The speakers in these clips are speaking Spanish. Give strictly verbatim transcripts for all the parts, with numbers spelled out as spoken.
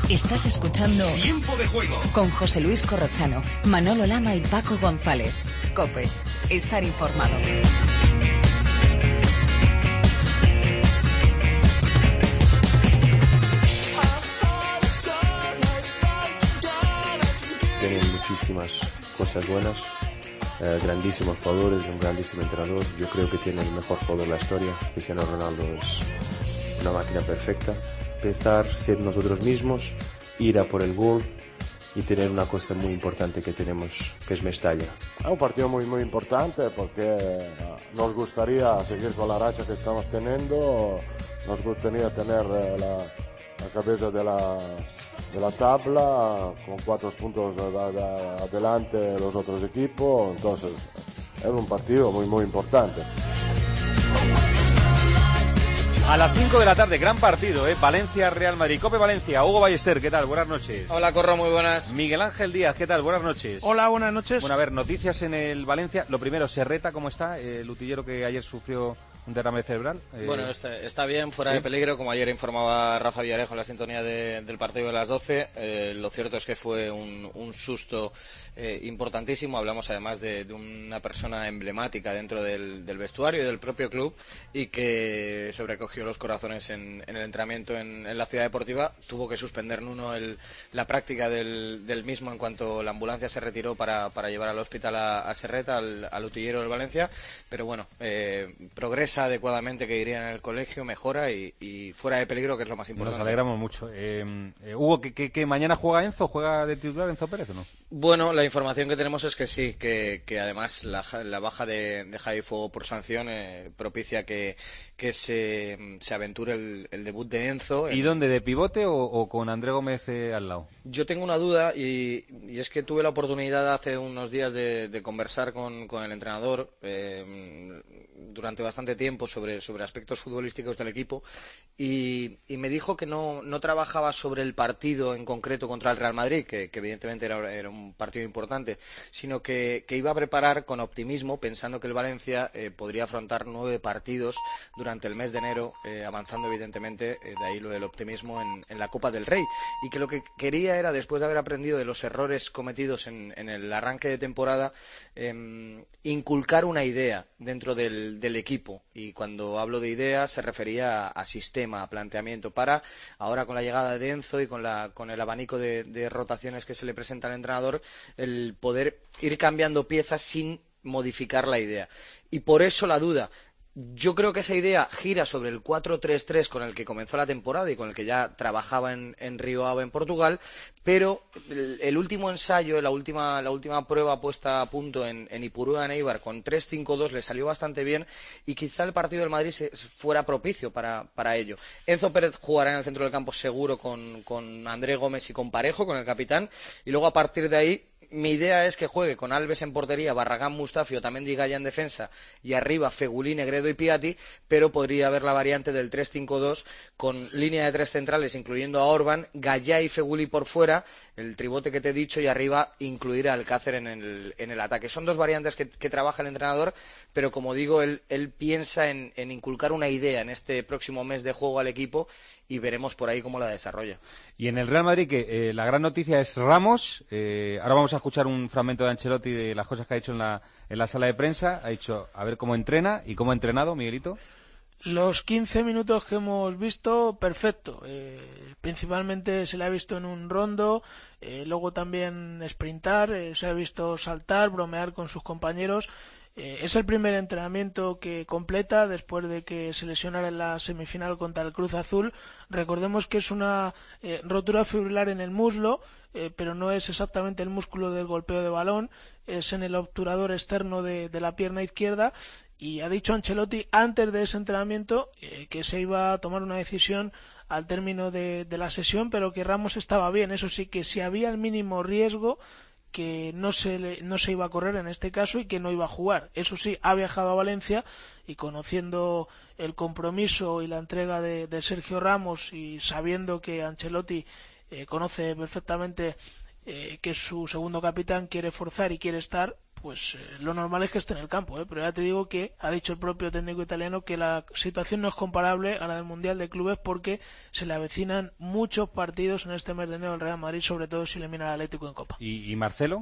Estás escuchando Tiempo de Juego con José Luis Corrochano, Manolo Lama y Paco González. COPE. Estar informado. Tienen muchísimas cosas buenas, eh, grandísimos jugadores, un grandísimo entrenador. Yo creo que tiene el mejor jugador de la historia. Cristiano Ronaldo es una máquina perfecta. Pensar, ser nosotros mismos, ir a por el gol y tener una cosa muy importante que tenemos, que es Mestalla. Es un partido muy muy importante porque nos gustaría seguir con la racha que estamos teniendo, nos gustaría tener la, la cabeza de la, de la tabla con cuatro puntos de, de, adelante los otros equipos, entonces es un partido muy muy importante. A las cinco de la tarde, gran partido, ¿eh? Valencia-Real Madrid. Cope Valencia, Hugo Ballester, ¿qué tal? Buenas noches. Hola, Corro, muy buenas. Miguel Ángel Díaz, ¿qué tal? Buenas noches. Hola, buenas noches. Bueno, a ver, noticias en el Valencia. Lo primero, Serreta, ¿cómo está? El utillero que ayer sufrió un derrame cerebral. Eh... Bueno, está, está bien, fuera ¿Sí? de peligro, como ayer informaba Rafa Villarejo en la sintonía de, del partido de las doce. Eh, lo cierto es que fue un, un susto eh, importantísimo. Hablamos además de, de una persona emblemática dentro del, del vestuario y del propio club y que sobrecogió los corazones en, en el entrenamiento en, en la ciudad deportiva. Tuvo que suspender Nuno el, la práctica del, del mismo en cuanto la ambulancia se retiró para, para llevar al hospital a, a Serreta, al, al utillero del Valencia. Pero bueno, eh, progresa adecuadamente, que iría en el colegio, mejora y, y fuera de peligro, que es lo más importante. Nos alegramos mucho. Eh, eh, Hugo, ¿que, que, que mañana juega Enzo? ¿Juega de titular Enzo Pérez o no? Bueno, la información que tenemos es que sí, que, que además la, la baja de, de Javi Fuego por sanción eh, propicia que, que se, se aventure el, el debut de Enzo. ¿Y en... dónde? ¿De pivote o, o con André Gómez eh, al lado? Yo tengo una duda y, y es que tuve la oportunidad hace unos días de, de conversar con, con el entrenador eh, durante bastante tiempo sobre, sobre aspectos futbolísticos del equipo y, y me dijo que no, no trabajaba sobre el partido en concreto contra el Real Madrid, que, que evidentemente era, era un partido importante, sino que, que iba a preparar con optimismo, pensando que el Valencia eh, podría afrontar nueve partidos durante el mes de enero, eh, avanzando evidentemente, eh, de ahí lo del optimismo en, en la Copa del Rey, y que lo que quería era, después de haber aprendido de los errores cometidos en, en el arranque de temporada, eh, inculcar una idea dentro del, del equipo, y cuando hablo de idea se refería a, a sistema, a planteamiento, para ahora con la llegada de Enzo y con, la, con el abanico de, de rotaciones que se le presenta al entrenador, el poder ir cambiando piezas sin modificar la idea. Y por eso la duda. Yo creo que esa idea gira sobre el cuatro tres tres con el que comenzó la temporada y con el que ya trabajaba en, en Río Ave, en Portugal, pero el, el último ensayo, la última, la última prueba puesta a punto en, en Ipurúa, en Eibar, con tres cinco dos le salió bastante bien y quizá el partido del Madrid se, fuera propicio para, para ello. Enzo Pérez jugará en el centro del campo seguro con, con André Gómez y con Parejo, con el capitán, y luego a partir de ahí mi idea es que juegue con Alves en portería, Barragán, Mustafi, Otamendi y Gaya en defensa y arriba Fegulí, Negredo y Piatti, pero podría haber la variante del tres cinco dos con línea de tres centrales incluyendo a Orban, Gaya y Fegulí por fuera, el tribote que te he dicho, y arriba incluir a Alcácer en el, en el ataque. Son dos variantes que, que trabaja el entrenador, pero como digo, él, él piensa en, en inculcar una idea en este próximo mes de juego al equipo y veremos por ahí cómo la desarrolla. Y en el Real Madrid, que eh, la gran noticia es Ramos. Eh, ahora vamos a escuchar un fragmento de Ancelotti de las cosas que ha hecho en la, en la sala de prensa. Ha dicho, a ver cómo entrena y cómo ha entrenado, Miguelito. Los quince minutos que hemos visto, perfecto. Eh, principalmente se le ha visto en un rondo, eh, luego también sprintar, eh, se ha visto saltar, bromear con sus compañeros. Eh, es el primer entrenamiento que completa después de que se lesionara en la semifinal contra el Cruz Azul. Recordemos que es una eh, rotura fibrilar en el muslo, eh, pero no es exactamente el músculo del golpeo de balón, es en el obturador externo de, de la pierna izquierda. Y ha dicho Ancelotti antes de ese entrenamiento eh, que se iba a tomar una decisión al término de, de la sesión, pero que Ramos estaba bien. Eso sí, que si había el mínimo riesgo, que no se, le, no se iba a correr en este caso y que no iba a jugar. Eso sí, ha viajado a Valencia y conociendo el compromiso y la entrega de, de Sergio Ramos y sabiendo que Ancelotti eh, conoce perfectamente eh, que su segundo capitán quiere forzar y quiere estar, pues eh, lo normal es que esté en el campo, ¿eh? Pero ya te digo que ha dicho el propio técnico italiano que la situación no es comparable a la del Mundial de Clubes porque se le avecinan muchos partidos en este mes de enero al Real Madrid, sobre todo si elimina al Atlético en Copa. ¿Y, y Marcelo?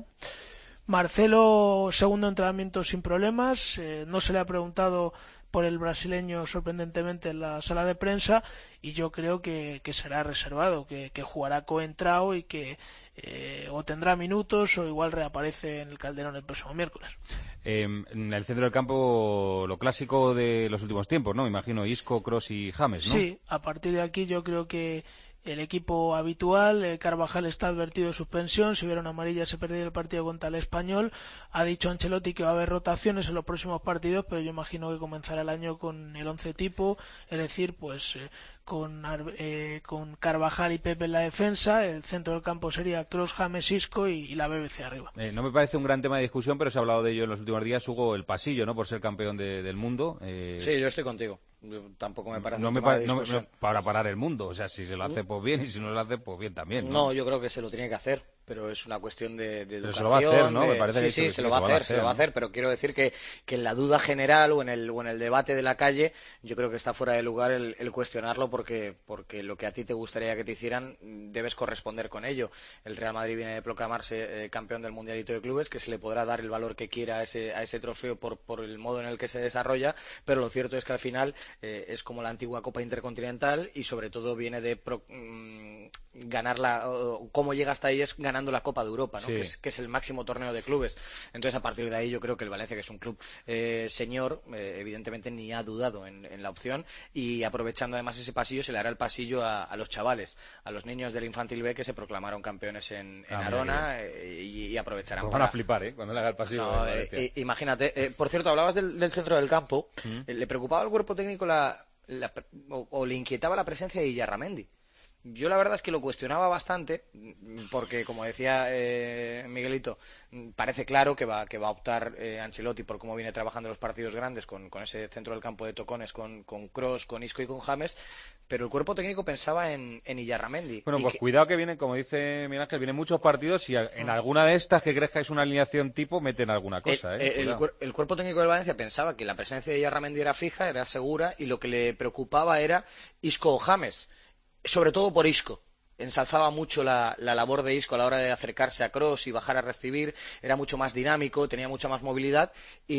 Marcelo, segundo entrenamiento sin problemas, eh, no se le ha preguntado por el brasileño sorprendentemente en la sala de prensa y yo creo que, que será reservado, que, que jugará coentrao y que eh, o tendrá minutos o igual reaparece en el Calderón el próximo miércoles. Eh, en el centro del campo lo clásico de los últimos tiempos, ¿no? Me imagino Isco, Kroos y James, ¿no? Sí, a partir de aquí yo creo que el equipo habitual, eh, Carvajal está advertido de suspensión, si hubiera una amarilla se perdería el partido contra el Español. Ha dicho Ancelotti que va a haber rotaciones en los próximos partidos, pero yo imagino que comenzará el año con el once tipo, es decir, pues eh, con, eh, con Carvajal y Pepe en la defensa, el centro del campo sería Kroos, James, Isco y, y la B B C arriba. Eh, no me parece un gran tema de discusión, pero se ha hablado de ello en los últimos días, Hugo, el pasillo, ¿no? Por ser campeón de, del mundo. Eh... Sí, yo estoy contigo. Yo tampoco me parece no un me tema pare, de no, discusión. no, para parar el mundo, o sea, si se lo hace pues bien y si no lo hace pues bien también, ¿no? No, yo creo que se lo tiene que hacer, pero es una cuestión de, de pero educación. se lo va a hacer, ¿no? De... Me parece sí, que sí, que se lo va a hacer, se lo va a hacer, pero quiero decir que, que en la duda general o en el o en el debate de la calle, yo creo que está fuera de lugar el, el cuestionarlo porque porque lo que a ti te gustaría que te hicieran debes corresponder con ello. El Real Madrid viene de proclamarse eh, campeón del Mundialito de Clubes, que se le podrá dar el valor que quiera a ese a ese trofeo por por el modo en el que se desarrolla, pero lo cierto es que al final eh, es como la antigua Copa Intercontinental y sobre todo viene de pro, mmm, ganar la uh, cómo llega hasta ahí es ganando la Copa de Europa, ¿no? Sí. que, es, que es el máximo torneo de clubes. Entonces a partir de ahí yo creo que el Valencia, que es un club eh, señor, eh, evidentemente ni ha dudado en, en la opción y aprovechando además ese pasillo se le hará el pasillo a, a los chavales, a los niños del Infantil B que se proclamaron campeones en, en ah, Arona eh, y, y aprovecharán pues para... van a flipar, ¿eh? Cuando le haga el pasillo. No, eh, eh, imagínate, eh, por cierto, hablabas del, del centro del campo. ¿Mm? eh, ¿Le preocupaba al cuerpo técnico la La, o, o le inquietaba la presencia de Illarramendi? Yo la verdad es que lo cuestionaba bastante porque, como decía eh, Miguelito, parece claro que va, que va a optar eh, Ancelotti por cómo viene trabajando los partidos grandes con, con ese centro del campo de tocones con, con Kroos, con Isco y con James, pero el cuerpo técnico pensaba en, en Illarramendi. Bueno, pues que... cuidado que vienen, como dice Miguel Ángel, vienen muchos partidos y en alguna de estas que crees que es una alineación tipo meten alguna cosa. Eh, eh, el, el, el cuerpo técnico del Valencia pensaba que la presencia de Illarramendi era fija, era segura y lo que le preocupaba era Isco o James. Sobre todo por Isco. Ensalzaba mucho la, la labor de Isco a la hora de acercarse a Kroos y bajar a recibir, era mucho más dinámico, tenía mucha más movilidad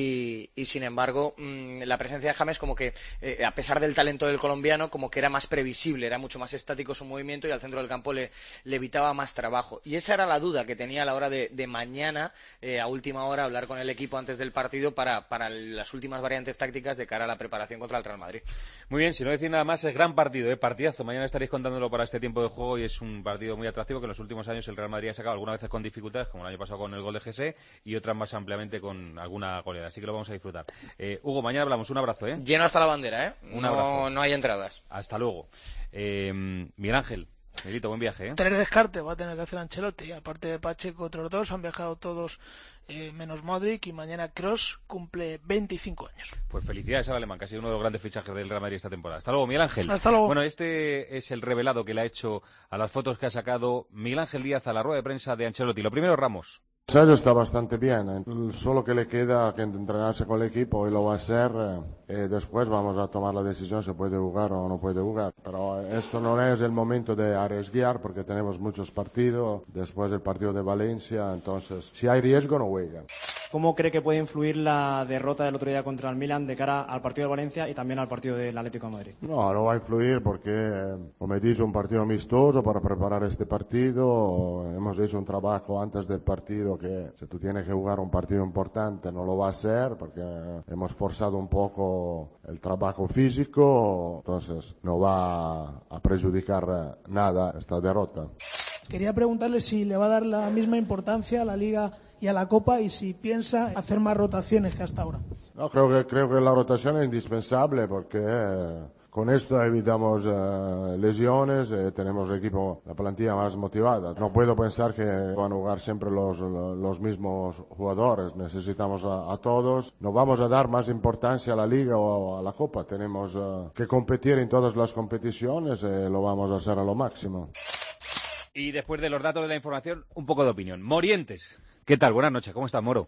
y, y sin embargo mmm, la presencia de James como que, eh, a pesar del talento del colombiano, como que era más previsible, era mucho más estático su movimiento y al centro del campo le, le evitaba más trabajo. Y esa era la duda que tenía a la hora de, de mañana, eh, a última hora, hablar con el equipo antes del partido para, para las últimas variantes tácticas de cara a la preparación contra el Real Madrid. Muy bien, si no decir nada más, es gran partido, ¿eh? Partidazo. Mañana estaréis contándolo para este tiempo de juego y es un partido muy atractivo que en los últimos años el Real Madrid ha sacado algunas veces con dificultades, como el año pasado con el gol de G S y otras más ampliamente con alguna goleada, así que lo vamos a disfrutar. Eh, Hugo, mañana hablamos, un abrazo, ¿eh? Lleno hasta la bandera, ¿eh? Un no, abrazo. No hay entradas. Hasta luego. Eh, Miguel Ángel, Miguelito, buen viaje, ¿eh? Tres descartes va a tener que hacer Ancelotti, aparte de Pacheco, otros dos, han viajado todos eh, menos Modric y mañana Kroos cumple veinticinco años. Pues felicidades al alemán, que ha sido uno de los grandes fichajes del Real Madrid esta temporada. Hasta luego, Miguel Ángel. Hasta luego. Bueno, este es el revelado que le ha hecho a las fotos que ha sacado Miguel Ángel Díaz a la rueda de prensa de Ancelotti. Lo primero, Ramos. Sergio está bastante bien, solo que le queda que entrenarse con el equipo y lo va a hacer. Eh, después vamos a tomar la decisión si puede jugar o no puede jugar. Pero esto no es el momento de arriesgar porque tenemos muchos partidos. Después del partido de Valencia, entonces si hay riesgo no juega. ¿Cómo cree que puede influir la derrota del otro día contra el Milan de cara al partido de Valencia y también al partido del Atlético de Madrid? No, no va a influir porque, como he dicho, un partido amistoso para preparar este partido. Hemos hecho un trabajo antes del partido que si tú tienes que jugar un partido importante no lo va a hacer porque hemos forzado un poco el trabajo físico, entonces no va a perjudicar nada esta derrota. Quería preguntarle si le va a dar la misma importancia a la Liga y a la Copa y si piensa hacer más rotaciones que hasta ahora. No, creo que creo que la rotación es indispensable porque eh, con esto evitamos eh, lesiones, eh, tenemos el equipo, la plantilla más motivada. No puedo pensar que van a jugar siempre los, los mismos jugadores, necesitamos a, a todos. No vamos a dar más importancia a la Liga o a la Copa, tenemos eh, que competir en todas las competiciones y eh, lo vamos a hacer a lo máximo. Y después de los datos de la información, un poco de opinión. Morientes. ¿Qué tal? Buenas noches. ¿Cómo estás, Moro?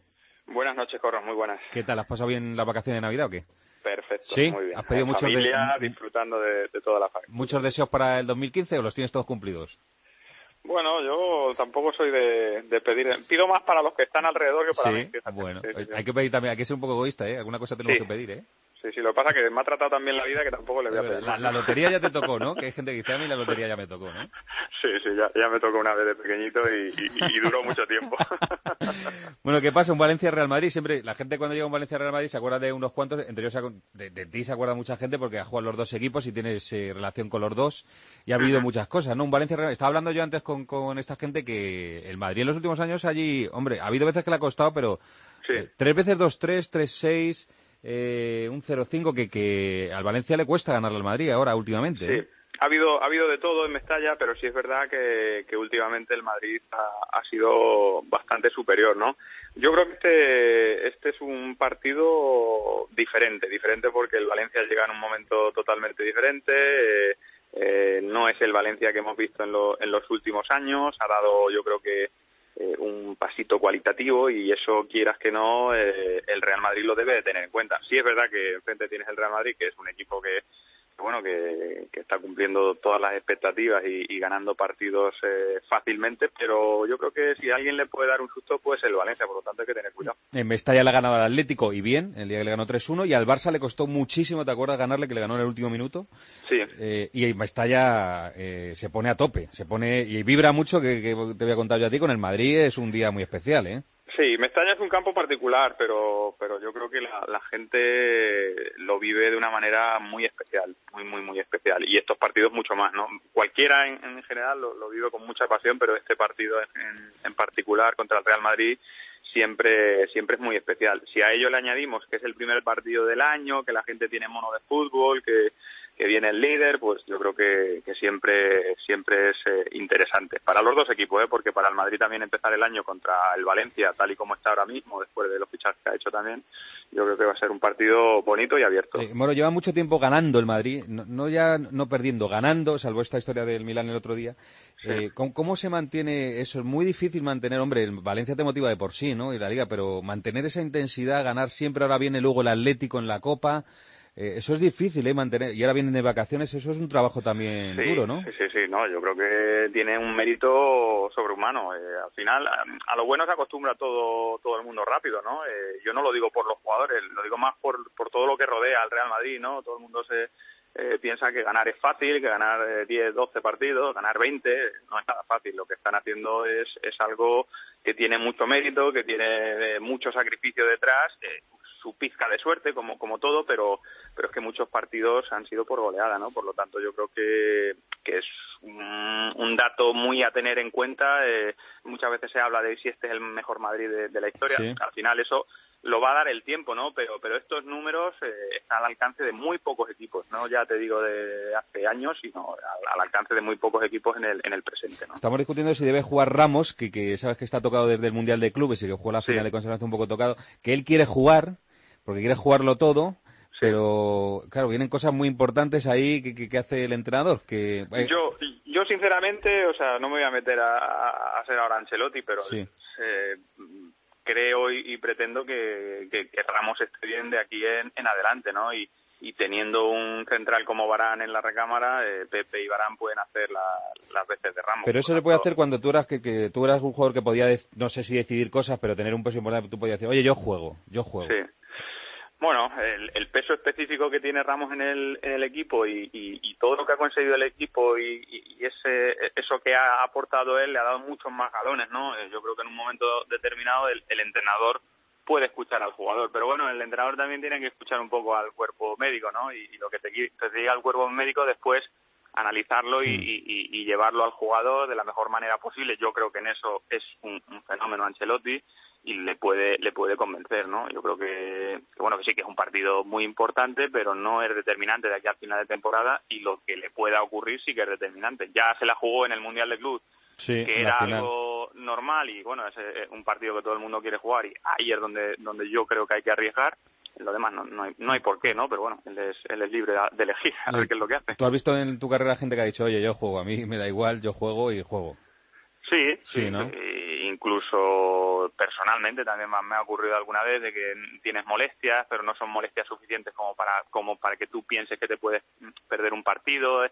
Buenas noches, Corros, muy buenas. ¿Qué tal? ¿Has pasado bien las vacaciones de Navidad o qué? Perfecto, ¿Sí? muy bien. ¿Has pedido muchos familia, de... disfrutando de, de toda la familia. ¿Muchos deseos para el dos mil quince o los tienes todos cumplidos? Bueno, yo tampoco soy de, de pedir... Pido más para los que están alrededor que para sí, mí. Fíjate. Bueno, sí, sí, sí. hay que pedir también, hay que ser un poco egoísta, ¿eh? Alguna cosa tenemos sí. que pedir, ¿eh? Sí, sí, lo que pasa es que me ha tratado también la vida que tampoco le voy a pedir la, más. la lotería ya te tocó, ¿no? Que hay gente que dice, a mí la lotería ya me tocó, ¿no? Sí, sí, ya, ya me tocó una vez de pequeñito y, y, y duró mucho tiempo. Bueno, ¿qué pasa? Un Valencia-Real Madrid, siempre, la gente cuando llega un Valencia-Real Madrid se acuerda de unos cuantos, entre ellos de, de ti se acuerda mucha gente porque has jugado los dos equipos y tienes eh, relación con los dos y ha habido uh-huh. muchas cosas, ¿no? Un Valencia-Real estaba hablando yo antes con, con esta gente que el Madrid en los últimos años allí, hombre, ha habido veces que le ha costado, pero sí. eh, tres veces dos tres, tres seis... Eh, un cero cinco que, que al Valencia le cuesta ganarle al Madrid ahora últimamente. Sí, ¿eh? ha habido ha habido de todo en Mestalla, pero sí es verdad que, que últimamente el Madrid ha, ha sido bastante superior, ¿no? Yo creo que este este es un partido diferente, diferente porque el Valencia llega en un momento totalmente diferente. Eh, eh, no es el Valencia que hemos visto en, lo, en los últimos años. Ha dado, yo creo que Eh, un pasito cualitativo y eso, quieras que no, eh, el Real Madrid lo debe de tener en cuenta. Sí es verdad que enfrente tienes el Real Madrid, que es un equipo que bueno que, que está cumpliendo todas las expectativas y, y ganando partidos eh, fácilmente, pero yo creo que si alguien le puede dar un susto puede ser el Valencia, por lo tanto hay que tener cuidado. En Mestalla le ha ganado al Atlético y bien, el día que le ganó tres uno, y al Barça le costó muchísimo, ¿te acuerdas ganarle, que le ganó en el último minuto? Sí. Eh, y en Mestalla eh, se pone a tope, se pone y vibra mucho, que, que te voy a contar yo a ti, con el Madrid es un día muy especial, ¿eh? Sí, Mestalla es un campo particular, pero pero yo creo que la, la gente lo vive de una manera muy especial, muy, muy, muy especial. Y estos partidos mucho más, ¿no? Cualquiera en, en general lo, lo vive con mucha pasión, pero este partido en, en particular contra el Real Madrid siempre siempre es muy especial. Si a ello le añadimos que es el primer partido del año, que la gente tiene mono de fútbol, que... que viene el líder, pues yo creo que, que siempre siempre es eh, interesante para los dos equipos, ¿eh? Porque para el Madrid también empezar el año contra el Valencia, tal y como está ahora mismo, después de los fichajes que ha hecho también, yo creo que va a ser un partido bonito y abierto. Eh, bueno, lleva mucho tiempo ganando el Madrid, no, no ya no perdiendo, ganando, salvo esta historia del Milán el otro día. Sí. Eh, ¿cómo, ¿Cómo se mantiene eso? Es muy difícil mantener, hombre, el Valencia te motiva de por sí, ¿no? Y la Liga, pero mantener esa intensidad, ganar siempre, ahora viene luego el Atlético en la Copa. Eh, eso es difícil, ¿eh? Mantener, y ahora vienen de vacaciones, eso es un trabajo también sí, duro, ¿no? Sí, sí, sí, no, yo creo que tiene un mérito sobrehumano. Eh, al final, a, a lo bueno se acostumbra todo todo el mundo rápido, ¿no? Eh, yo no lo digo por los jugadores, lo digo más por, por todo lo que rodea al Real Madrid, ¿no? Todo el mundo se eh, piensa que ganar es fácil, que ganar eh, diez, doce partidos, ganar veinte, no es nada fácil. Lo que están haciendo es, es algo que tiene mucho mérito, que tiene eh, mucho sacrificio detrás, eh, su pizca de suerte, como como todo, pero pero es que muchos partidos han sido por goleada, ¿no? Por lo tanto, yo creo que, que es un, un dato muy a tener en cuenta. Eh, muchas veces se habla de si este es el mejor Madrid de, de la historia. Sí. Al final eso lo va a dar el tiempo, ¿no? Pero pero estos números eh, están al alcance de muy pocos equipos, no ya te digo de hace años, sino al, al alcance de muy pocos equipos en el en el presente, ¿no? Estamos discutiendo si debe jugar Ramos, que, que sabes que está tocado desde el Mundial de Clubes y que jugó la final sí. de conservación un poco tocado, que él quiere jugar porque quiere jugarlo todo, sí. pero claro, vienen cosas muy importantes ahí que, que, que hace el entrenador. Que eh. Yo yo sinceramente, o sea, no me voy a meter a, a, a ser ahora Ancelotti, pero sí. eh, creo y, y pretendo que, que, que Ramos esté bien de aquí en, en adelante, ¿no? Y, y teniendo un central como Varane en la recámara, eh, Pepe y Varane pueden hacer la, las veces de Ramos. Pero eso se puede hacer cuando tú eras que, que tú eras un jugador que podía, no sé si decidir cosas, pero tener un peso importante, tú podías decir, oye, yo juego, yo juego. Sí. Bueno, el, el peso específico que tiene Ramos en el, en el equipo y, y, y todo lo que ha conseguido el equipo y, y ese eso que ha aportado él le ha dado muchos más galones, ¿no? Yo creo que en un momento determinado el, el entrenador puede escuchar al jugador, pero bueno, el entrenador también tiene que escuchar un poco al cuerpo médico, ¿no? Y, y lo que te, te diga el cuerpo médico después analizarlo y, y, y llevarlo al jugador de la mejor manera posible. Yo creo que en eso es un, un fenómeno Ancelotti y le puede le puede convencer, ¿no? Yo creo que, que bueno que sí que es un partido muy importante, pero no es determinante de aquí al final de temporada, y lo que le pueda ocurrir sí que es determinante. Ya se la jugó en el Mundial de Club, sí, que era algo normal y bueno, es un partido que todo el mundo quiere jugar y ahí es donde donde yo creo que hay que arriesgar. Lo demás no, no, hay, no hay por qué, ¿no? Pero bueno, él es, él es libre de elegir a ver qué es lo que hace. ¿Tú has visto en tu carrera gente que ha dicho, oye, yo juego, a mí me da igual, yo juego y juego? Sí, sí, ¿no? Eh, incluso personalmente también me ha ocurrido alguna vez de que tienes molestias, pero no son molestias suficientes como para como para que tú pienses que te puedes perder un partido.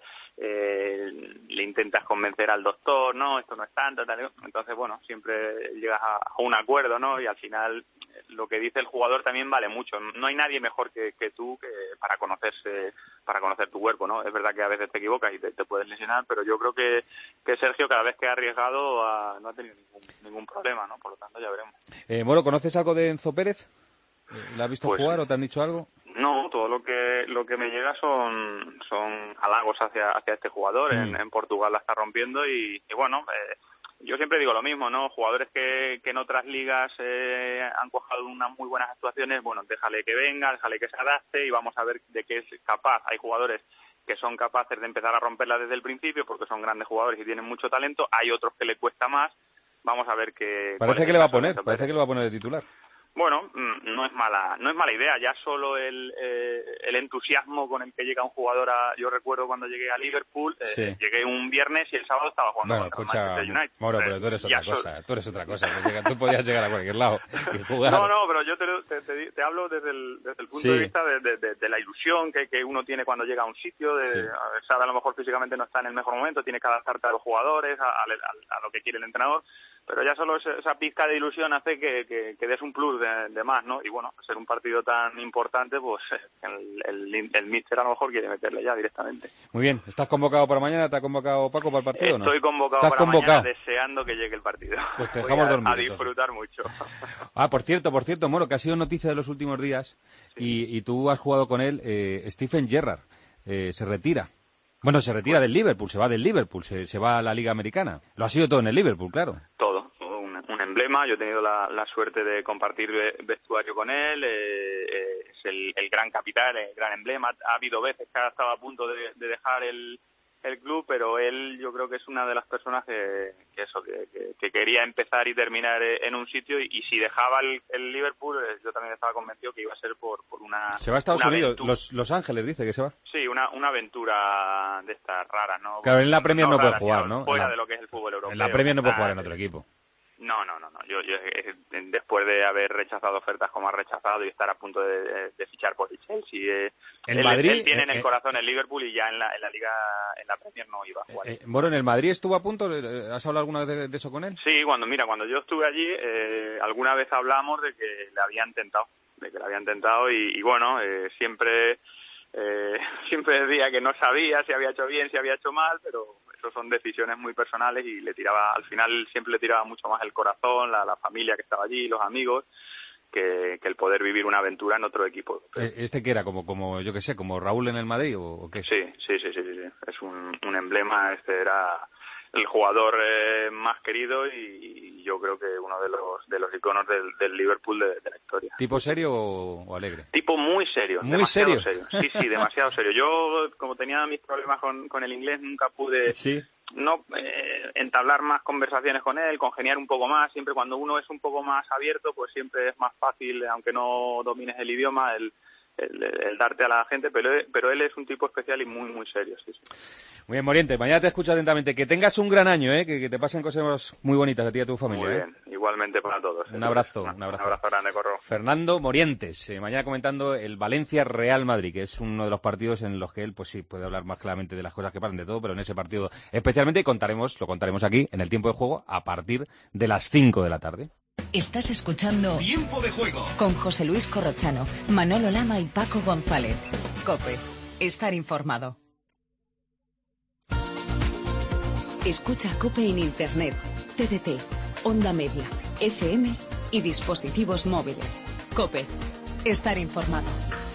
Eh, le intentas convencer al doctor, no, esto no es tanto, tal. Entonces, bueno, siempre llegas a, a un acuerdo, ¿no? Y al final lo que dice el jugador también vale mucho. No hay nadie mejor que, que tú que para conocerse, para conocer tu cuerpo, ¿no? Es verdad que a veces te equivocas y te, te puedes lesionar, pero yo creo que, que Sergio cada vez que ha arriesgado a, no ha tenido ningún, ningún problema, ¿no? Por lo tanto, ya veremos. Eh, Moro, ¿conoces algo de Enzo Pérez? ¿Le has visto pues, jugar o te han dicho algo? No, todo lo que lo que me llega son son halagos hacia hacia este jugador. Mm. En, en Portugal la está rompiendo y, y bueno, eh, yo siempre digo lo mismo, ¿no? Jugadores que, que en otras ligas eh, han cuajado unas muy buenas actuaciones, bueno, déjale que venga, déjale que se adapte y vamos a ver de qué es capaz. Hay jugadores que son capaces de empezar a romperla desde el principio porque son grandes jugadores y tienen mucho talento. Hay otros que le cuesta más. Vamos a ver qué... Parece que le va a poner, parece que le va a poner de titular. Bueno, no es mala, no es mala idea. Ya solo el eh, el entusiasmo con el que llega un jugador a... Yo recuerdo cuando llegué a Liverpool, eh, sí. llegué un viernes y el sábado estaba jugando bueno, contra escucha, Manchester United. Mauro, pero tú eres otra cosa, solo... tú eres otra cosa. Tú, llega, tú podías llegar a cualquier lado y jugar. No, no, pero yo te, te, te, te hablo desde el, desde el punto sí. de vista de, de, de, de la ilusión que, que uno tiene cuando llega a un sitio, de sí. a, sabe a lo mejor físicamente no está en el mejor momento, tiene que adaptarte a los jugadores, a, a, a, a lo que quiere el entrenador. Pero ya solo esa pizca de ilusión hace que, que, que des un plus de, de más, ¿no? Y bueno, ser un partido tan importante, pues el, el, el míster a lo mejor quiere meterle ya directamente. Muy bien, ¿estás convocado para mañana? ¿Te ha convocado Paco para el partido o no? Estoy convocado ¿Estás para convocado? mañana deseando que llegue el partido. Pues te dejamos Voy a, dormir. a disfrutar mucho. Ah, por cierto, por cierto, Moro, que ha sido noticia de los últimos días sí. y, y tú has jugado con él, eh, Stephen Gerrard, eh, se retira. Bueno, se retira del Liverpool, se va del Liverpool, se, se va a la Liga Americana. Lo ha sido todo en el Liverpool, claro. Todo, un, un emblema. Yo he tenido la, la suerte de compartir vestuario con él. Eh, eh, es el, el gran capitán, el gran emblema. Ha habido veces que ha estado a punto de, de dejar el, el club, pero él yo creo que es una de las personas que, que eso, que, que, que quería empezar y terminar en un sitio y, y si dejaba el, el Liverpool, yo también estaba convencido que iba a ser por, por una... Se va a Estados Unidos, los, los Ángeles dice que se va. Sí, una, una aventura de estas raras, ¿no? Claro, en la Premier no, no puede jugar, ¿no? Fuera la, de lo que es el fútbol europeo. En la Premier no puede jugar en otro equipo. No, no, no, no. Yo, yo eh, después de haber rechazado ofertas como ha rechazado y estar a punto de, de, de fichar por el Chelsea, eh, el él, Madrid, él tiene eh, en el eh, corazón el Liverpool y ya en la, en la Liga, en la Premier no iba a jugar. Eh, bueno, en el Madrid estuvo a punto. ¿Has hablado alguna vez de, de eso con él? Sí, cuando mira, cuando yo estuve allí, eh, alguna vez hablamos de que le habían tentado, de que le habían tentado y, y bueno, eh, siempre. Eh, siempre decía que no sabía si había hecho bien, si había hecho mal, pero eso son decisiones muy personales y le tiraba, al final siempre le tiraba mucho más el corazón, la, la familia que estaba allí, los amigos, que, que el poder vivir una aventura en otro equipo. ¿Este qué era? ¿Como, como yo qué sé, como Raúl en el Madrid o, o qué? Sí, sí, sí, sí, sí, sí. Es un, un emblema, este era el jugador eh, más querido y, y yo creo que uno de los de los iconos del, del Liverpool de, de la historia. ¿Tipo serio o, o alegre? Tipo muy serio. ¿Muy serio? serio? Sí, sí, demasiado serio. Yo, como tenía mis problemas con, con el inglés, nunca pude ¿Sí? no eh, entablar más conversaciones con él, congeniar un poco más. Siempre cuando uno es un poco más abierto, pues siempre es más fácil, aunque no domines el idioma, el El, el darte a la gente, pero, pero él es un tipo especial y muy, muy serio, sí, sí. Muy bien, Moriente, mañana te escucho atentamente. Que tengas un gran año, ¿eh? que, que te pasen cosas muy bonitas a ti y a tu familia. Muy bien, ¿eh? igualmente para todos. Un abrazo, un abrazo. Un abrazo grande, Corro. Fernando Morientes, eh, mañana comentando el Valencia-Real Madrid, que es uno de los partidos en los que él, pues sí, puede hablar más claramente de las cosas que pasan de todo, pero en ese partido especialmente contaremos, lo contaremos aquí, en el tiempo de juego, a partir de las cinco de la tarde. Estás escuchando Tiempo de Juego con José Luis Corrochano, Manolo Lama y Paco González. COPE. Estar informado. Escucha COPE en Internet, T D T, Onda Media, F M y dispositivos móviles. COPE. Estar informado.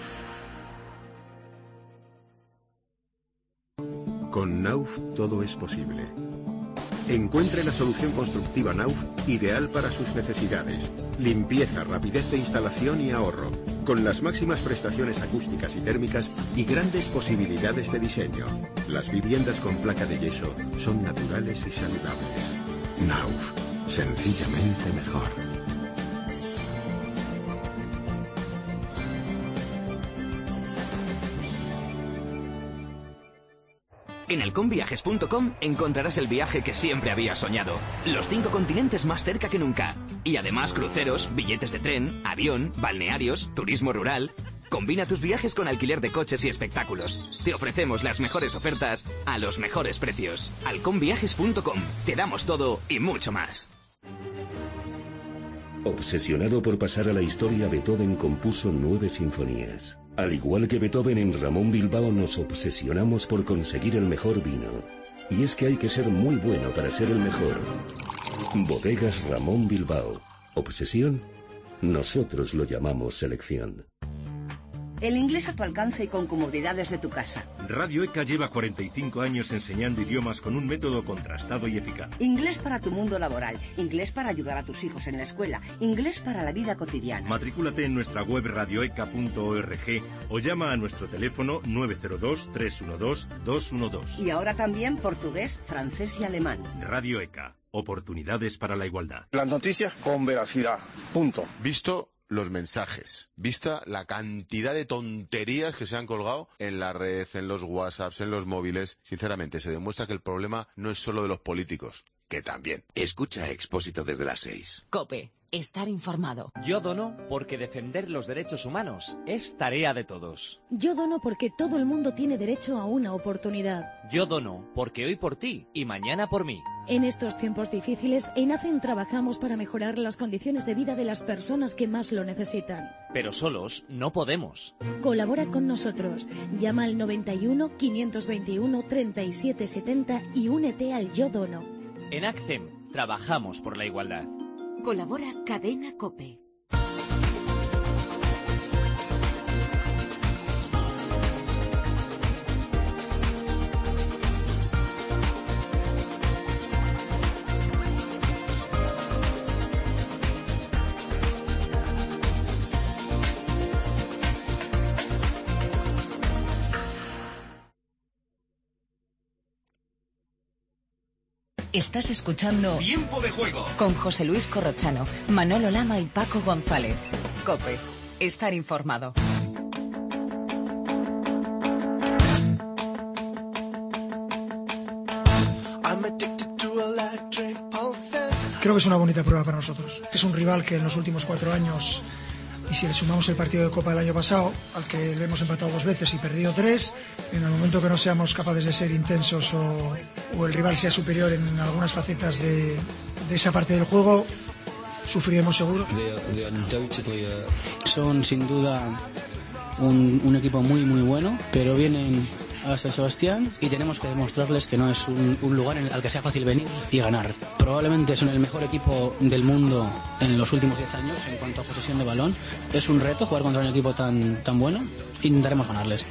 Con Nauf todo es posible. Encuentre la solución constructiva Nauf ideal para sus necesidades. Limpieza, rapidez de instalación y ahorro. Con las máximas prestaciones acústicas y térmicas y grandes posibilidades de diseño. Las viviendas con placa de yeso son naturales y saludables. Nauf. Sencillamente mejor. En halcón viajes punto com encontrarás el viaje que siempre habías soñado. Los cinco continentes más cerca que nunca. Y además cruceros, billetes de tren, avión, balnearios, turismo rural. Combina tus viajes con alquiler de coches y espectáculos. Te ofrecemos las mejores ofertas a los mejores precios. halcón viajes punto com. Te damos todo y mucho más. Obsesionado por pasar a la historia, Beethoven compuso nueve sinfonías. Al igual que Beethoven, en Ramón Bilbao nos obsesionamos por conseguir el mejor vino. Y es que hay que ser muy bueno para ser el mejor. Bodegas Ramón Bilbao. ¿Obsesión? Nosotros lo llamamos selección. El inglés a tu alcance y con comodidades de tu casa. Radio E C A lleva cuarenta y cinco años enseñando idiomas con un método contrastado y eficaz. Inglés para tu mundo laboral, inglés para ayudar a tus hijos en la escuela, inglés para la vida cotidiana. Matrículate en nuestra web radioeca punto org o llama a nuestro teléfono nueve cero dos, tres uno dos, dos uno dos. Y ahora también portugués, francés y alemán. Radio E C A. Oportunidades para la igualdad. Las noticias con veracidad. Punto. Visto los mensajes, vista la cantidad de tonterías que se han colgado en la red, en los WhatsApps, en los móviles, sinceramente se demuestra que el problema no es solo de los políticos, que también. Escucha Expósito desde las seis. COPE. Estar informado. Yo dono porque defender los derechos humanos es tarea de todos. Yo dono porque todo el mundo tiene derecho a una oportunidad. Yo dono porque hoy por ti y mañana por mí. En estos tiempos difíciles, en ACEN trabajamos para mejorar las condiciones de vida de las personas que más lo necesitan. Pero solos no podemos. Colabora con nosotros. Llama al noventa y uno, quinientos veintiuno, treinta y siete setenta y únete al Yo Dono. En ACCEM trabajamos por la igualdad. Colabora Cadena COPE. Estás escuchando Tiempo de Juego con José Luis Corrochano, Manolo Lama y Paco González. COPE. Estar informado. Creo que es una bonita prueba para nosotros. Es un rival que en los últimos cuatro años, y si le sumamos el partido de Copa del año pasado, al que le hemos empatado dos veces y perdido tres, en el momento que no seamos capaces de ser intensos o, o el rival sea superior en algunas facetas de, de esa parte del juego, sufriremos seguro. Son sin duda un, un equipo muy muy bueno, pero vienen a San Sebastián y tenemos que demostrarles que no es un, un lugar en el, al que sea fácil venir y ganar. Probablemente son el mejor equipo del mundo en los últimos diez años en cuanto a posesión de balón. Es un reto jugar contra un equipo tan, tan bueno. Intentaremos ganarles.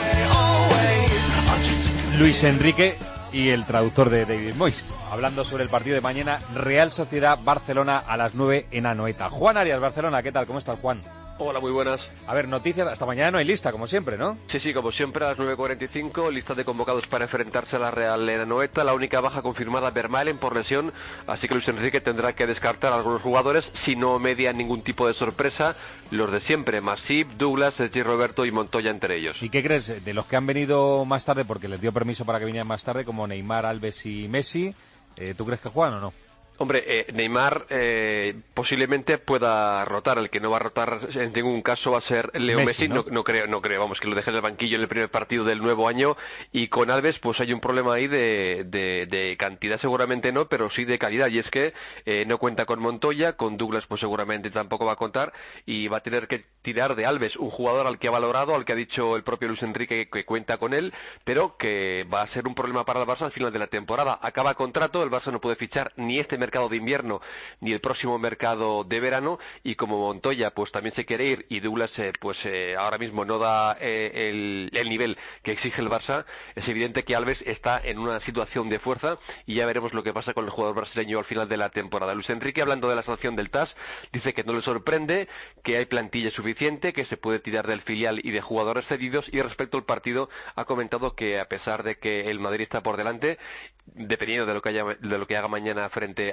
Luis Enrique y el traductor de David Moyes, hablando sobre el partido de mañana, Real Sociedad Barcelona a las nueve en Anoeta. Juan Arias, Barcelona, ¿qué tal? ¿Cómo estás, Juan? Hola, muy buenas. A ver, noticias, hasta mañana no hay lista, como siempre, ¿no? Sí, sí, como siempre, a las nueve cuarenta y cinco, lista de convocados para enfrentarse a la Real en Anoeta. La única baja confirmada, Vermaelen, por lesión, así que Luis Enrique tendrá que descartar a algunos jugadores, si no media ningún tipo de sorpresa, los de siempre, Masip, Douglas, Sergi Roberto y Montoya entre ellos. ¿Y qué crees de los que han venido más tarde, porque les dio permiso para que vinieran más tarde, como Neymar, Alves y Messi? Eh, ¿Tú crees que juegan o no? Hombre, eh, Neymar eh, posiblemente pueda rotar. El que no va a rotar en ningún caso va a ser Leo Messi. Messi ¿no? No, no creo, no creo, vamos, que lo deje en el banquillo en el primer partido del nuevo año. Y con Alves, pues hay un problema ahí de, de, de cantidad, seguramente no, pero sí de calidad. Y es que eh, no cuenta con Montoya, con Douglas, pues seguramente tampoco va a contar. Y va a tener que tirar de Alves, un jugador al que ha valorado, al que ha dicho el propio Luis Enrique que, que cuenta con él, pero que va a ser un problema para el Barça al final de la temporada. Acaba contrato, el Barça no puede fichar ni este mercado de invierno ni el próximo mercado de verano, y como Montoya pues también se quiere ir y Douglas eh, pues eh, ahora mismo no da eh, el, el nivel que exige el Barça, es evidente que Alves está en una situación de fuerza y ya veremos lo que pasa con el jugador brasileño al final de la temporada. Luis Enrique, hablando de la sanción del T A S, dice que no le sorprende, que hay plantilla suficiente, que se puede tirar del filial y de jugadores cedidos, y respecto al partido ha comentado que a pesar de que el Madrid está por delante, dependiendo de lo que haya, de lo que haga mañana frente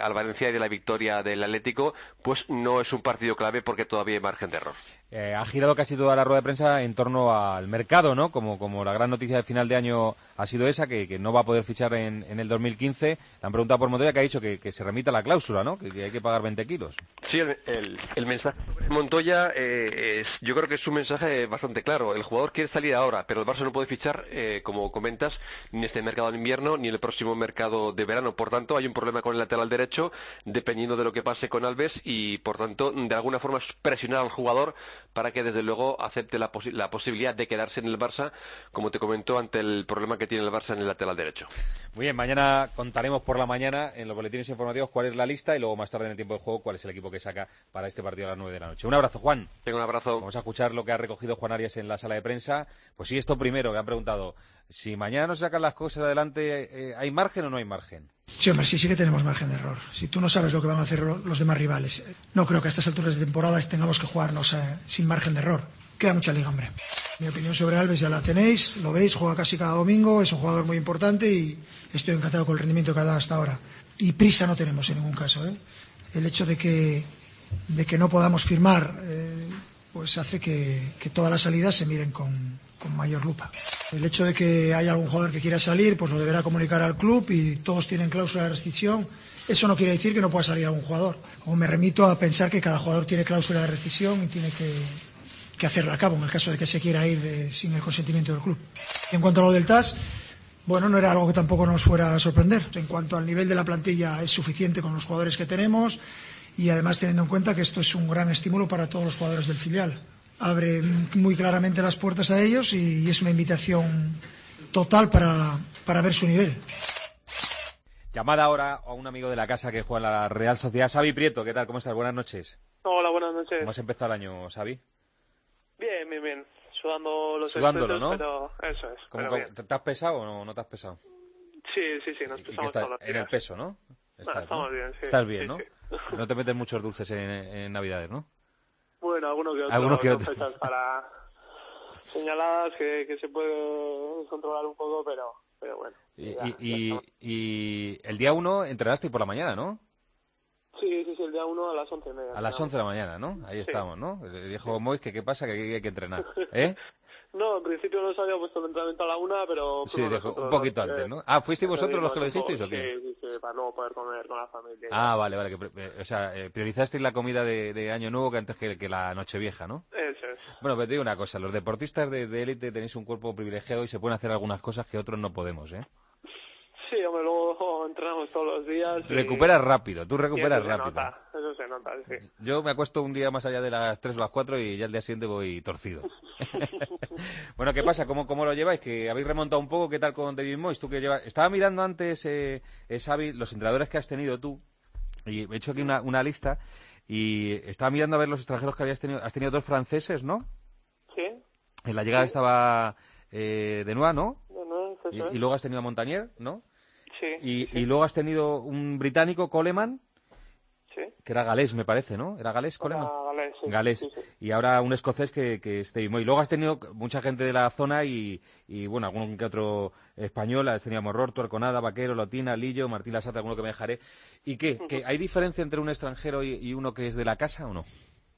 al Valencia y de la victoria del Atlético, pues no es un partido clave porque todavía hay margen de error. Eh, ha girado casi toda la rueda de prensa en torno al mercado, ¿no? Como, como la gran noticia de final de año ha sido esa, que, que no va a poder fichar en, en el dos mil quince. Le han preguntado por Montoya, que ha dicho que, que se remita la cláusula, ¿no? Que, que hay que pagar veinte kilos. Sí, el, el, el mensaje de Montoya, eh, es, yo creo que es un mensaje bastante claro. El jugador quiere salir ahora, pero el Barça no puede fichar, eh, como comentas, ni en este mercado de invierno ni en el próximo mercado de verano. Por tanto, hay un problema con el lateral derecho, dependiendo de lo que pase con Alves, y por tanto, de alguna forma, presionar al jugador para que desde luego acepte la, posi la posibilidad de quedarse en el Barça, como te comentó, ante el problema que tiene el Barça en el lateral derecho. Muy bien, mañana contaremos por la mañana en los boletines informativos cuál es la lista y luego más tarde en el tiempo de juego cuál es el equipo que saca para este partido a las nueve de la noche. Un abrazo, Juan. Tengo un abrazo. Vamos a escuchar lo que ha recogido Juan Arias en la sala de prensa. Pues sí, esto primero, que han preguntado, si mañana no se sacan las cosas adelante, eh, ¿hay margen o no hay margen? Sí, hombre, sí, sí que tenemos margen de error. Si tú no sabes lo que van a hacer los demás rivales, no creo que a estas alturas de temporada tengamos que jugarnos eh, sin margen de error. Queda mucha liga, hombre. Mi opinión sobre Alves ya la tenéis, lo veis, juega casi cada domingo, es un jugador muy importante y estoy encantado con el rendimiento que ha dado hasta ahora. Y prisa no tenemos en ningún caso, ¿eh? El hecho de que, de que no podamos firmar, eh, pues hace que, que todas las salidas se miren con, con mayor lupa. El hecho de que haya algún jugador que quiera salir, pues lo deberá comunicar al club y todos tienen cláusula de rescisión. Eso no quiere decir que no pueda salir algún jugador. O me remito a pensar que cada jugador tiene cláusula de rescisión y tiene que, que hacerla a cabo en el caso de que se quiera ir eh, sin el consentimiento del club. En cuanto a lo del T A S, bueno, no era algo que tampoco nos fuera a sorprender. En cuanto al nivel de la plantilla, es suficiente con los jugadores que tenemos y además teniendo en cuenta que esto es un gran estímulo para todos los jugadores del filial. Abre muy claramente las puertas a ellos y es una invitación total para, para ver su nivel. Llamada ahora a un amigo de la casa que juega en la Real Sociedad, Xavi Prieto. ¿Qué tal? ¿Cómo estás? Buenas noches. Hola, buenas noches. ¿Cómo has empezado el año, Xavi? Bien, bien, bien. Sudando los Sudándolo, ¿no? Pero eso es. ¿Cómo, pero cómo, ¿Te has pesado o no, no te has pesado? Sí, sí, sí, nos pesamos está, todos los días. En el peso, ¿no? Estás, no, estamos ¿no? bien, sí. Estás bien, sí, ¿no? Sí. No te metes muchos dulces en, en Navidades, ¿no? Bueno, algunos que otros. Algunos que otros. Fechas para señaladas que, que se puede controlar un poco, pero, pero bueno. Y, ya, y, ya y, y el día uno entrenaste por la mañana, ¿no? Sí, sí, sí, el día uno a las once y media. A las once de la mañana, ¿no? Ahí sí. estamos, ¿no? Le dijo Mois que qué pasa, que hay, hay que entrenar, ¿eh? No, en principio no se había puesto el entrenamiento a la una, pero... Sí, dijo, un poquito los, antes, ¿no? Ah, ¿fuisteis vosotros los que lo dijisteis o qué? Sí, sí, sí, para luego poder comer con la familia. Ah, vale, vale, que, o sea, eh, priorizasteis la comida de, de Año Nuevo que antes que, que la Nochevieja, ¿no? Eso es. Bueno, pero te digo una cosa, los deportistas de, de élite tenéis un cuerpo privilegiado y se pueden hacer algunas cosas que otros no podemos, ¿eh? Sí, hombre, luego entrenamos todos los días. Y... Recuperas rápido, tú recuperas eso rápido. Se nota, eso se nota, sí. Yo me acuesto un día más allá de las tres o las cuatro y ya el día siguiente voy torcido. Bueno, ¿qué pasa? ¿Cómo, ¿Cómo lo lleváis? ¿Que habéis remontado un poco? ¿Qué tal con David Moyes? ¿Tú que llevas? Estaba mirando antes, eh, eh, Xavi, los entrenadores que has tenido tú, y he hecho aquí una, una lista, y estaba mirando a ver los extranjeros que habías tenido. Has tenido dos franceses, ¿no? Sí. En la llegada sí. estaba eh, Denois, ¿no? Denois, eso y, es. y luego has tenido a Montagnier, ¿no? Sí, y, sí. y luego has tenido un británico, Coleman, sí. que era galés, me parece, ¿no? ¿Era galés, Coleman? Era galés, sí. Galés. Sí, sí. Y ahora un escocés que, que es David Moyes. Y luego has tenido mucha gente de la zona y, y bueno, algún que otro español. Has tenido a Morror, Tuerconada, Vaquero, Lotina, Lillo, Martín Lasarte, alguno que me dejaré. ¿Y qué? ¿Que hay diferencia entre un extranjero y, y uno que es de la casa o no?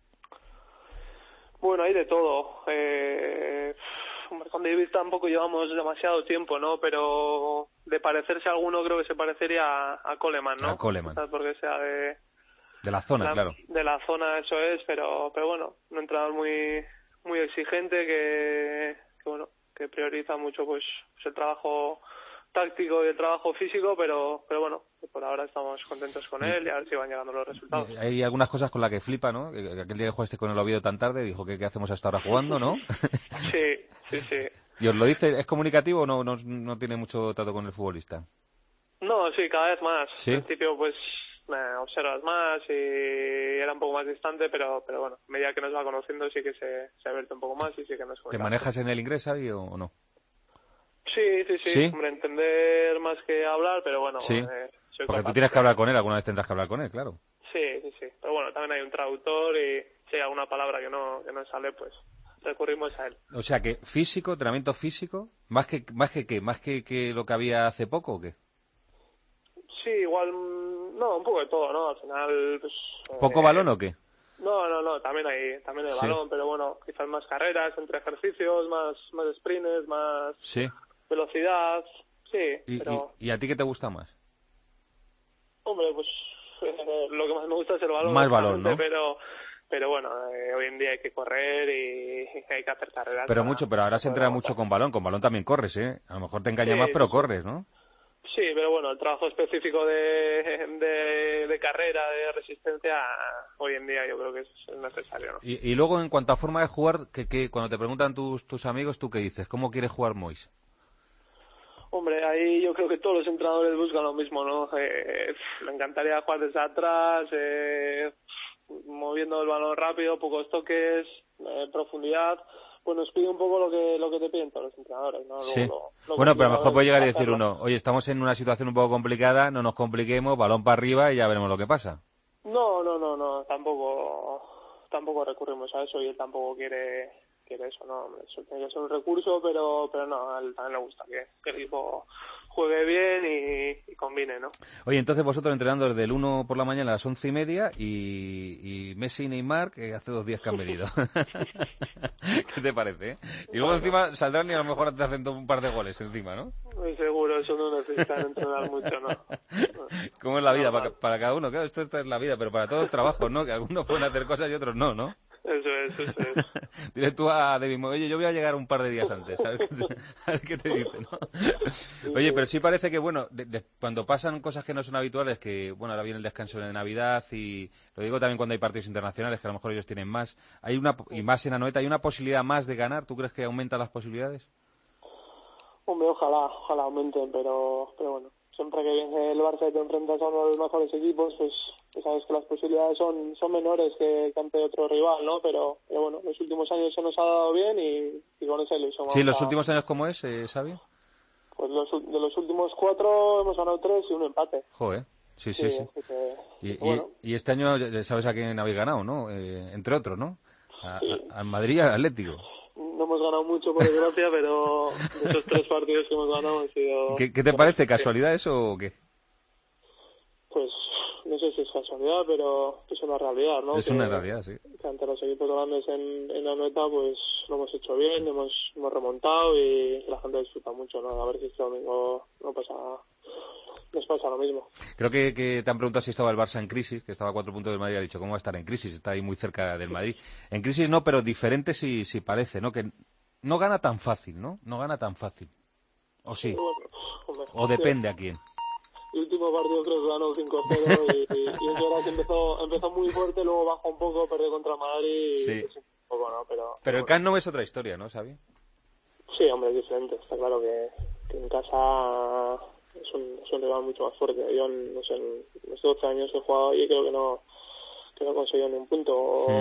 Bueno, hay de todo. Eh... Con David tampoco llevamos demasiado tiempo, ¿no? Pero de parecerse a alguno creo que se parecería a, a Coleman, ¿no? A Coleman. Quizás porque sea de... De la zona, la, claro. De la zona, eso es, pero pero bueno, un entrenador muy muy exigente que, que bueno, que prioriza mucho pues, pues el trabajo táctico y el trabajo físico, pero pero bueno, por ahora estamos contentos con él y a ver si van llegando los resultados. Hay algunas cosas con las que flipa, ¿no? Aquel día que jugaste con el Oviedo tan tarde, dijo que qué hacemos hasta ahora jugando, ¿no? Sí, sí, sí. ¿Y os lo dice? ¿Es comunicativo o no, no, no tiene mucho trato con el futbolista? No, sí, cada vez más. ¿Sí? Al principio, pues, me observas más y era un poco más distante, pero pero bueno, a medida que nos va conociendo sí que se, se abre un poco más y sí que nos... ¿Te manejas en el inglés, Xavi, o no? Sí, sí, sí, ¿Sí? Hombre, entender más que hablar, pero bueno... Sí, eh, soy porque capaz. tú tienes que hablar con él, alguna vez tendrás que hablar con él, claro. Sí, sí, sí, pero bueno, también hay un traductor y si hay alguna palabra que no que no sale, pues recurrimos a él. O sea que físico, entrenamiento físico, más que más que qué, más que, que lo que había hace poco, ¿o qué? Sí, igual No, un poco de todo, ¿no? Al final, pues... ¿Poco eh, balón o qué? No, no, no, también hay, también hay Sí. balón, pero bueno, quizás más carreras, entre ejercicios, más, más sprints, más Sí. velocidad, sí, ¿Y, pero, y, y a ti qué te gusta más? hombre, pues eh, lo que más me gusta es el balón. Más balón, ¿no? Pero, pero bueno, eh, hoy en día hay que correr y hay que hacer carreras. Pero para- mucho, pero ahora se para entrena poder mucho con balón. Con balón también corres, ¿eh? A lo mejor te engaña Sí, más, pero sí, sí. corres, ¿no? Sí, pero bueno, el trabajo específico de, de, de carrera, de resistencia, hoy en día yo creo que es necesario, ¿no? Y, y luego, en cuanto a forma de jugar, que, que cuando te preguntan tus, tus amigos, ¿tú qué dices? ¿Cómo quieres jugar Mois? Hombre, ahí yo creo que todos los entrenadores buscan lo mismo, ¿no? Eh, me encantaría jugar desde atrás, eh, moviendo el balón rápido, pocos toques, eh, profundidad. Pues nos pide un poco lo que lo que te piden todos los entrenadores, ¿no? Luego Sí. lo- lo Bueno, pero a complicado lo mejor es puede llegar y decir hacerlo. uno, oye, estamos en una situación un poco complicada, no nos compliquemos, balón para arriba y ya veremos lo que pasa. No, no, no, no, tampoco tampoco recurrimos a eso y él tampoco quiere quiere eso, no, hombre, eso tiene que ser un recurso, pero pero no, a él también le gusta que, que el equipo juegue bien y, y combine, ¿no? Oye, entonces vosotros entrenando desde el uno por la mañana a las once y media y, y Messi y Neymar, que hace dos días que han venido. ¿Qué te parece? eh? Y luego encima saldrán y a lo mejor te hacen un par de goles encima, ¿no? Muy seguro, eso no necesitan entrenar mucho, ¿no? ¿Cómo es la vida para, para cada uno? Claro, esto, esto es la vida, pero para todos los trabajos, ¿no? Que algunos pueden hacer cosas y otros no, ¿no? Eso es, eso es. Dile tú a David, oye, yo voy a llegar un par de días antes, a ver qué te, a ver qué te dice, ¿no? Oye, pero sí parece que, bueno, de, de, cuando pasan cosas que no son habituales, que, bueno, ahora viene el descanso de Navidad y lo digo también cuando hay partidos internacionales, que a lo mejor ellos tienen más, hay una y más en Anoeta, ¿hay una posibilidad más de ganar? ¿Tú crees que aumentan las posibilidades? Hombre, ojalá, ojalá aumenten, pero, pero bueno, siempre que viene el Barça y te enfrentas a uno de los mejores equipos, pues, pues sabes que las posibilidades son, son menores que, que ante otro rival, ¿no? Pero, pero bueno, los últimos años se nos ha dado bien y, y con esa ilusión. Sí, vamos los a- últimos años, ¿cómo es, eh, Xavi? Pues los, ul- de los últimos cuatro hemos ganado tres y un empate. Joder, sí, sí, sí. así que, Y, y- bueno. y este año ya sabes a quién habéis ganado, ¿no? Eh, entre otros, ¿no? A- a- Al Madrid y al Atlético. No hemos ganado mucho, por desgracia, pero de esos tres partidos que hemos ganado han sido... ¿Qué, qué te parece? ¿Casualidad eso o qué? Pues no sé si es casualidad, pero es una realidad, ¿no? Es Que- una realidad, sí. que ante los equipos grandes en, en Anoeta, pues lo hemos hecho bien, hemos, hemos remontado y la gente disfruta mucho, ¿no? A ver si este domingo no pasa, nos pasa lo mismo. Creo que, que te han preguntado si estaba el Barça en crisis, que estaba a cuatro puntos del Madrid, y ha dicho, ¿cómo va a estar en crisis? Está ahí muy cerca del Madrid. En crisis no, pero diferente sí, sí parece, ¿no? Que no gana tan fácil, ¿no? No gana tan fácil. ¿O sí? Bueno, hombre, ¿O depende a quién? El último partido creo que ganó cinco cero y, y, y es verdad que empezó, empezó muy fuerte, luego bajó un poco, perdió contra Madrid y Sí. pues, un poco, ¿no? Pero, Pero el Camp Nou es otra historia, ¿no, Xavi? sí, hombre, es diferente. Está claro que, que en casa es un, es un rival mucho más fuerte. Yo, en, no sé, en los doce años que he jugado ahí creo que no que no he conseguido ni un punto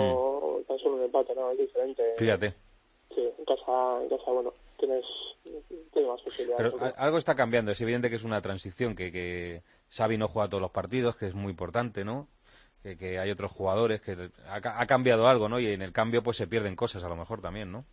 o tan solo un empate, ¿no? Es diferente. Fíjate. Sí, en casa, en casa bueno, tienes, tienes más posibilidades. Pero a- algo está cambiando. Es evidente que es una transición, que, que Xavi no juega todos los partidos, que es muy importante, ¿no? Que, que hay otros jugadores, que ha, ca- ha cambiado algo, ¿no? Y en el cambio pues se pierden cosas a lo mejor también, ¿no?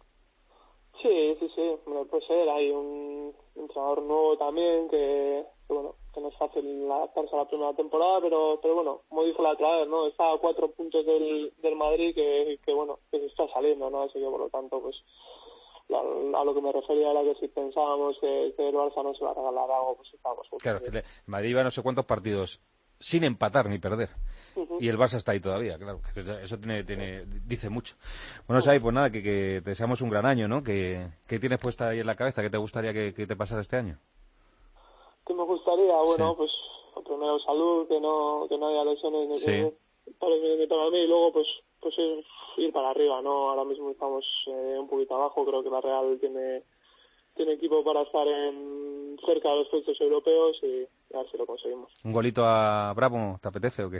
Sí, sí, sí, bueno, puede ser. Hay un entrenador nuevo también que, que, bueno, que no es fácil adaptarse a la primera temporada, pero pero bueno, como dijo la otra vez, ¿no? Está a cuatro puntos del, del Madrid que, que, bueno, que se está saliendo, ¿no? Así que, por lo tanto, pues, la- a lo que me refería era que si pensábamos que, que el Barça no se va a regalar algo, pues estábamos justo. Claro, que le- Madrid va no sé cuántos partidos sin empatar ni perder. Ujú. Y el Barça está ahí todavía, claro. que Eso tiene, tiene, dice mucho. Bueno, Xavi, pues nada, que, que te deseamos un gran año, ¿no? Que, ¿Qué tienes puesta ahí en la cabeza? ¿Qué te gustaría que, que te pasara este año? ¿Qué me gustaría? Bueno, Sí. pues primero salud, que no que no haya lesiones ni Sí. que para mí ni para mí, y luego pues pues ir, ir para arriba, ¿no? Ahora mismo estamos eh, un poquito abajo, creo que la Real tiene tiene equipo para estar en cerca de los puestos europeos y a ver si lo conseguimos. ¿Un golito a Bravo te apetece o qué?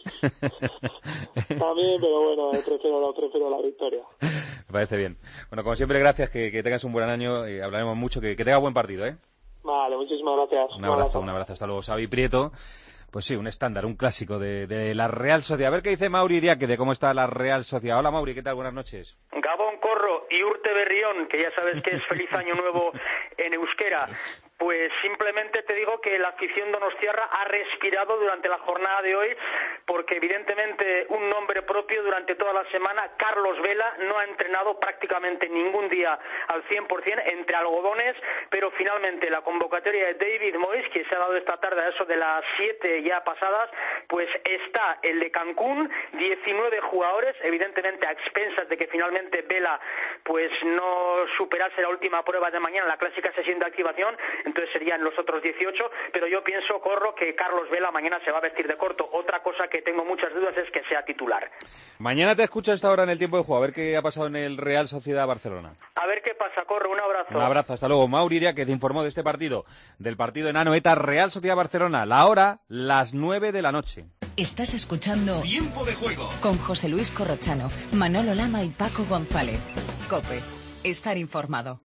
También, pero bueno, eh, prefiero, prefiero la victoria. Me parece bien. Bueno, como siempre, gracias, que, que tengas un buen año y hablaremos mucho, que, que tengas buen partido, ¿eh? Vale, muchísimas gracias. Un abrazo, un abrazo. Hasta luego, Xavi Prieto. Pues sí, un estándar, un clásico de, de la Real Sociedad. A ver qué dice Mauri Diaque de cómo está la Real Sociedad. Hola, Mauri, ¿qué tal? Buenas noches. Gabón Corro y Urte Berrión, que ya sabes que es feliz año nuevo en euskera. Pues simplemente te digo que la afición donostiarra ha respirado durante la jornada de hoy, porque evidentemente un nombre propio durante toda la semana, Carlos Vela, no ha entrenado prácticamente ningún día al cien por cien entre algodones, pero finalmente la convocatoria de David Moyes, que se ha dado esta tarde a eso de las siete ya pasadas, pues está el de Cancún, diecinueve jugadores, evidentemente a expensas de que finalmente Vela pues no superase la última prueba de mañana, la clásica sesión de activación, entonces serían los otros dieciocho, pero yo pienso, Corro, que Carlos Vela mañana se va a vestir de corto. Otra cosa que tengo muchas dudas es que sea titular. Mañana te escucho a esta hora en el tiempo de juego, a ver qué ha pasado en el Real Sociedad Barcelona. A ver qué pasa, Corro, un abrazo. Un abrazo, hasta luego. Mauri Iria, que te informó de este partido, del partido en Anoeta, Real Sociedad Barcelona. La hora, las nueve de la noche. Estás escuchando Tiempo de Juego con José Luis Corrochano, Manolo Lama y Paco González. COPE. Estar informado.